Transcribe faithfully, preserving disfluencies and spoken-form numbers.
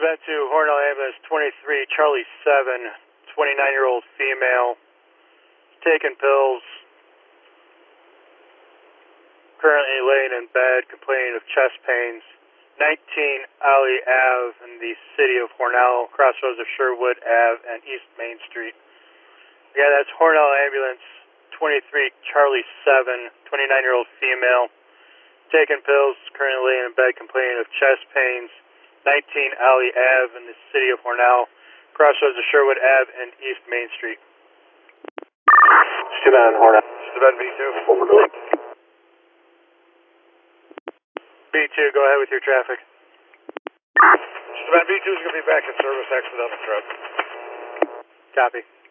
Event two, Hornell Ambulance twenty-three, Charlie seven, twenty-nine-year-old female, taking pills, currently laying in bed, complaining of chest pains. nineteen Alley Ave in the city of Hornell, crossroads of Sherwood Ave and East Main Street. Yeah, that's Hornell Ambulance twenty-three, Charlie seven, twenty-nine-year-old female, taking pills, currently laying in bed, complaining of chest pains. nineteen Alley Ave in the city of Hornell, crossroads of Sherwood Ave and East Main Street. Steven Hornell. Steven B two. Over. B two, go ahead with your traffic. Steven B two is going to be back in service, exit on the truck. Copy.